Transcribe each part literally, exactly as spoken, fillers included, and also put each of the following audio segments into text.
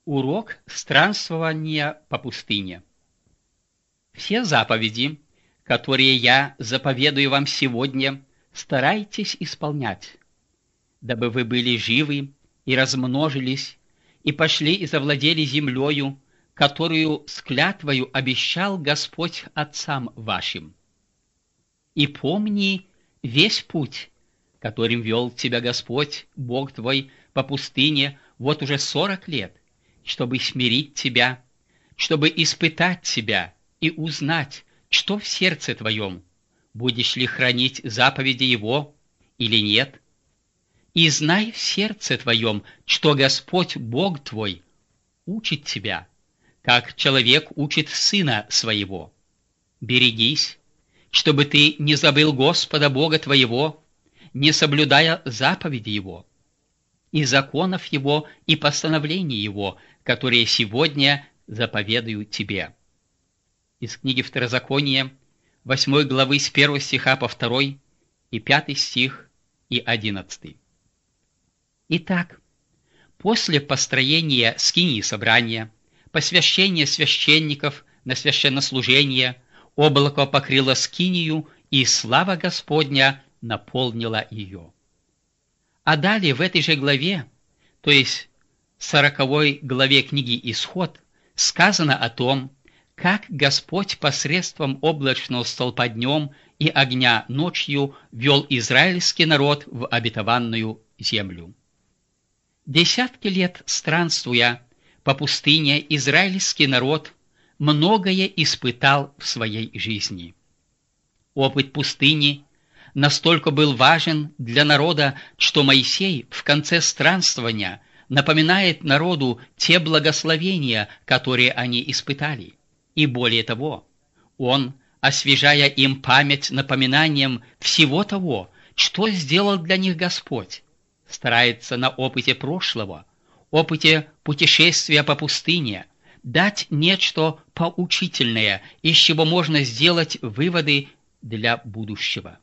Урок странствования по пустыне. Все заповеди, которые я заповедую вам сегодня, старайтесь исполнять, дабы вы были живы и размножились, и пошли и завладели землею, которую с клятвою обещал Господь отцам вашим. И помни весь путь, которым вел тебя Господь, Бог твой, по пустыне вот уже сорок лет, чтобы смирить тебя, чтобы испытать тебя и узнать, что в сердце твоем, будешь ли хранить заповеди Его или нет. И знай в сердце твоем, что Господь Бог твой учит тебя, как человек учит сына своего. Берегись, чтобы ты не забыл Господа Бога твоего, не соблюдая заповеди Его, и законов Его, и постановлений Его, которые сегодня заповедую тебе. Из книги Второзакония, восьмой главы, с первого стиха по второй, и пятый стих, и одиннадцатый. Итак, после построения скинии собрания, посвящения священников на священнослужение, облако покрыло скинию, и слава Господня наполнила ее. А далее в этой же главе, то есть сороковой главе книги Исход, сказано о том, как Господь посредством облачного столпа днем и огня ночью вел израильский народ в обетованную землю. Десятки лет странствуя по пустыне, израильский народ многое испытал в своей жизни. Опыт пустыни настолько был важен для народа, что Моисей в конце странствования напоминает народу те благословения, которые они испытали. И более того, он, освежая им память напоминанием всего того, что сделал для них Господь, старается на опыте прошлого, опыте путешествия по пустыне, дать нечто поучительное, из чего можно сделать выводы для будущего.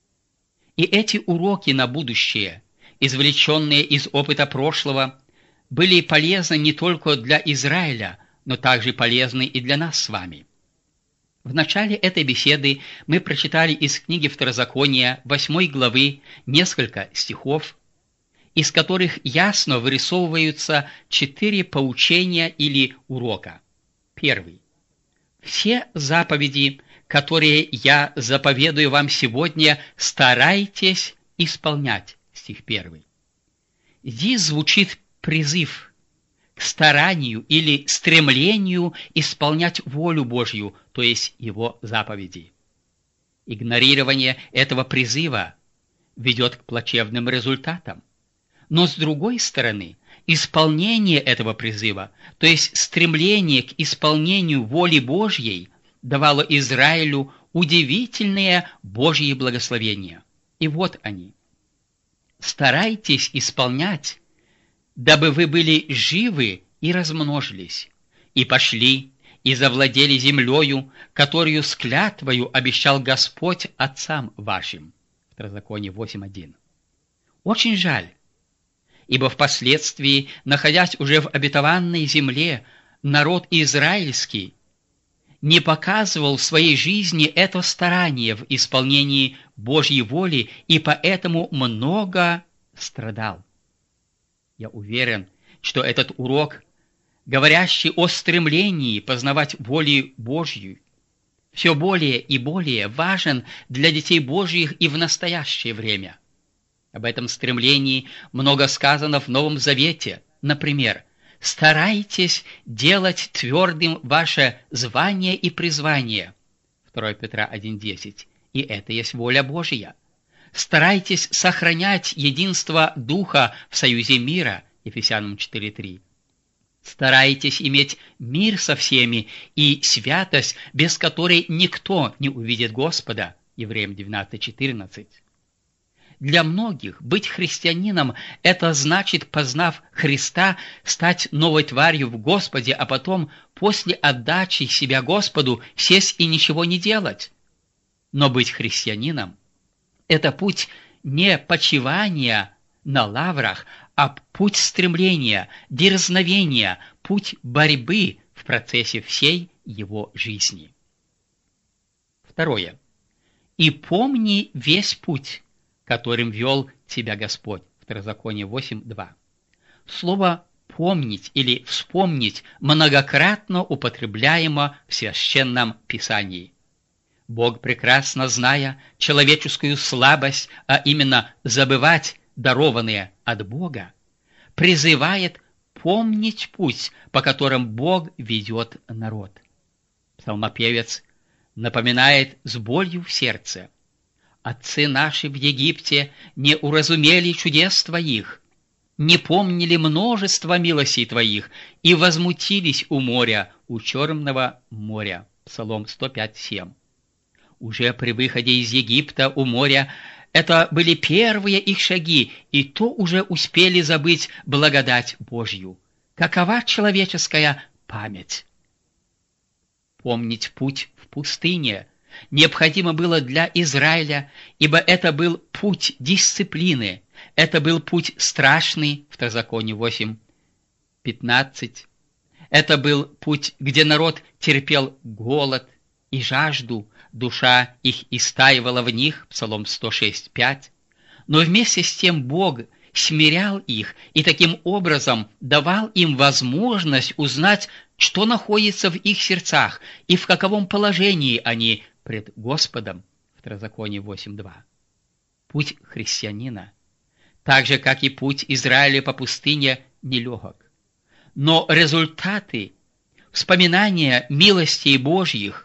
И эти уроки на будущее, извлеченные из опыта прошлого, были полезны не только для Израиля, но также полезны и для нас с вами. В начале этой беседы мы прочитали из книги Второзакония, восьмой главы, несколько стихов, из которых ясно вырисовываются четыре поучения или урока. Первый. Все заповеди, которые я заповедую вам сегодня, старайтесь исполнять. Стих первый. Здесь звучит призыв к старанию или стремлению исполнять волю Божью, то есть Его заповеди. Игнорирование этого призыва ведет к плачевным результатам. Но с другой стороны, исполнение этого призыва, то есть стремление к исполнению воли Божьей, давало Израилю удивительные Божьи благословения. И вот они. «Старайтесь исполнять, дабы вы были живы и размножились, и пошли, и завладели землею, которую с клятвою обещал Господь отцам вашим». Второзаконие восемь один. Очень жаль, ибо впоследствии, находясь уже в обетованной земле, народ израильский не показывал в своей жизни это старание в исполнении Божьей воли и поэтому много страдал. Я уверен, что этот урок, говорящий о стремлении познавать волю Божью, все более и более важен для детей Божьих и в настоящее время. Об этом стремлении много сказано в Новом Завете. Например, «Старайтесь делать твердым ваше звание и призвание». второе Петра один десять. И это есть воля Божья. «Старайтесь сохранять единство Духа в союзе мира». Ефесянам четыре три. «Старайтесь иметь мир со всеми и святость, без которой никто не увидит Господа». Евреям двенадцать четырнадцать. Для многих быть христианином – это значит, познав Христа, стать новой тварью в Господе, а потом, после отдачи себя Господу, сесть и ничего не делать. Но быть христианином – это путь не почивания на лаврах, а путь стремления, дерзновения, путь борьбы в процессе всей его жизни. Второе. «И помни весь путь, которым вел тебя Господь». Второзаконие восемь два. Слово «помнить» или «вспомнить» многократно употребляемо в Священном Писании. Бог, прекрасно зная человеческую слабость, а именно забывать дарованное от Бога, призывает помнить путь, по которому Бог ведет народ. Псалмопевец напоминает с болью в сердце: «Отцы наши в Египте не уразумели чудес Твоих, не помнили множество милостей Твоих и возмутились у моря, у Черного моря». Псалом сто пять семь. Уже при выходе из Египта у моря это были первые их шаги, и то уже успели забыть благодать Божью. Какова человеческая память? Помнить путь в пустыне необходимо было для Израиля, ибо это был путь дисциплины, это был путь страшный, Второзаконие восемь пятнадцать. Это был путь, где народ терпел голод и жажду, душа их истаивала в них, Псалом сто шесть пять. Но вместе с тем Бог смирял их и таким образом давал им возможность узнать, что находится в их сердцах и в каковом положении они пред Господом, Второзаконие восемь два. Путь христианина, так же, как и путь Израиля по пустыне, нелегок. Но результаты вспоминания милостей Божьих,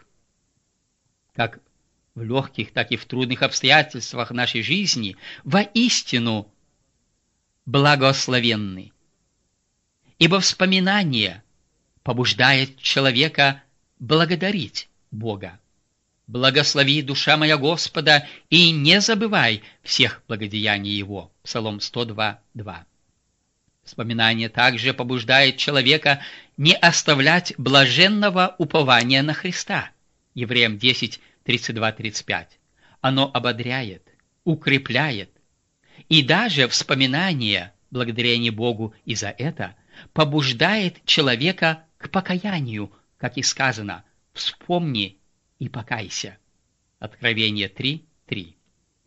как в легких, так и в трудных обстоятельствах нашей жизни, воистину благословенны. Ибо вспоминание побуждает человека благодарить Бога. «Благослови, душа моя, Господа, и не забывай всех благодеяний Его». Псалом сто два два. Вспоминание также побуждает человека не оставлять блаженного упования на Христа. Евреям десять тридцать два тридцать пять. Оно ободряет, укрепляет. И даже вспоминание, благодарение Богу и за это, побуждает человека к покаянию, как и сказано: «Вспомни и покайся». Откровение три три.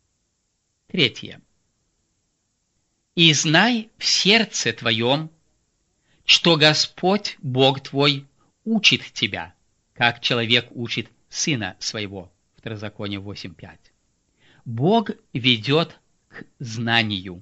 Третье. «И знай в сердце твоем, что Господь, Бог твой, учит тебя, как человек учит сына своего». Второзаконие восемь пять. Бог ведет к знанию.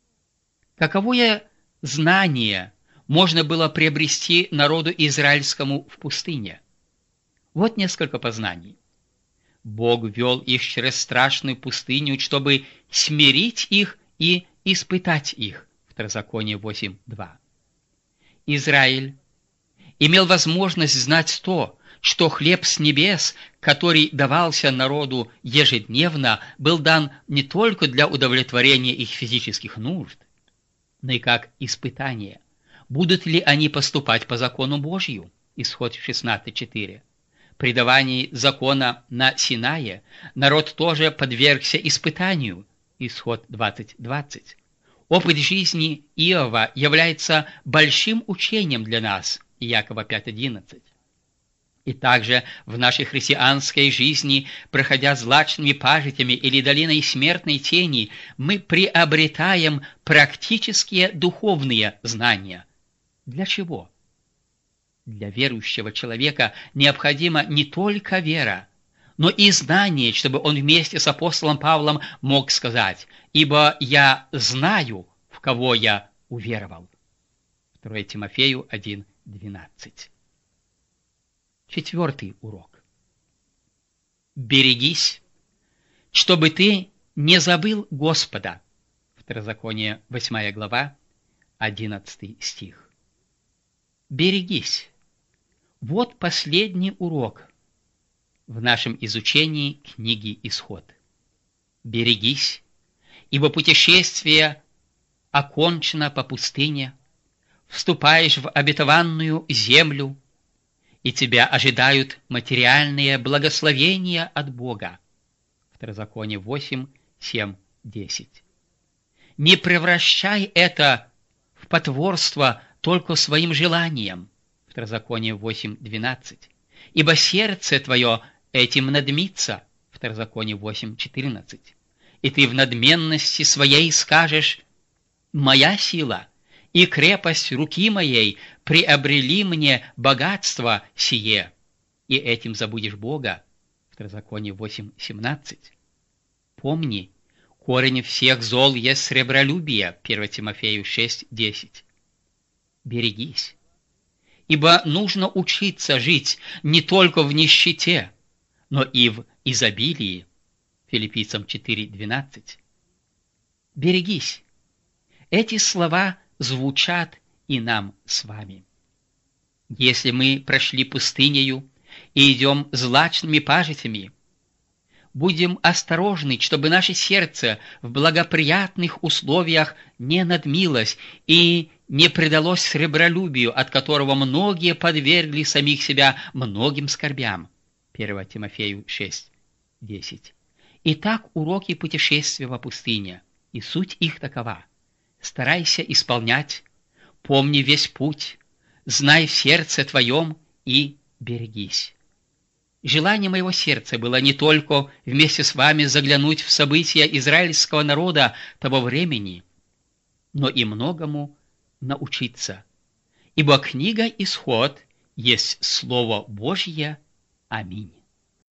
Каковое знание можно было приобрести народу израильскому в пустыне? Вот несколько познаний. Бог вел их через страшную пустыню, чтобы смирить их и испытать их. Второзаконие восемь два. Израиль имел возможность знать то, что хлеб с небес, который давался народу ежедневно, был дан не только для удовлетворения их физических нужд, но и как испытание. Будут ли они поступать по закону Божью? Исход шестнадцать четыре. При давании закона на Синае народ тоже подвергся испытанию. Исход двадцать двадцать. Опыт жизни Иова является большим учением для нас. Иакова пять одиннадцать. И также в нашей христианской жизни, проходя злачными пажитями или долиной смертной тени, мы приобретаем практические духовные знания. Для чего? Для верующего человека необходима не только вера, но и знание, чтобы он вместе с апостолом Павлом мог сказать: «Ибо я знаю, в кого я уверовал». второе Тимофею один двенадцать. Четвертый урок. Берегись, чтобы ты не забыл Господа. Второзаконие восьмая глава, одиннадцатый стих. Берегись. Вот последний урок в нашем изучении книги Исход. Берегись, ибо путешествие окончено по пустыне, вступаешь в обетованную землю, и тебя ожидают материальные благословения от Бога. Второзаконие восемь семь десять. Не превращай это в потворство только своим желанием, Второзаконие восемь двенадцать. Ибо сердце твое этим надмится. Второзаконие восемь четырнадцать. И ты в надменности своей скажешь: моя сила и крепость руки моей приобрели мне богатство сие, и этим забудешь Бога. Второзаконие восемь семнадцать. Помни, корень всех зол есть сребролюбие. первое Тимофею шесть десять. Берегись, ибо нужно учиться жить не только в нищете, но и в изобилии. Филиппийцам четыре двенадцать. Берегись. Эти слова звучат и нам с вами. Если мы прошли пустынею и идем злачными пажитями, будем осторожны, чтобы наше сердце в благоприятных условиях не надмилось и не предалось сребролюбию, от которого многие подвергли самих себя многим скорбям. первое Тимофею шесть десять. Итак, уроки путешествия по пустыне, и суть их такова: старайся исполнять, помни весь путь, знай в сердце твоем и берегись. Желание моего сердца было не только вместе с вами заглянуть в события израильского народа того времени, но и многому научиться. Ибо книга «Исход» есть Слово Божье. Аминь.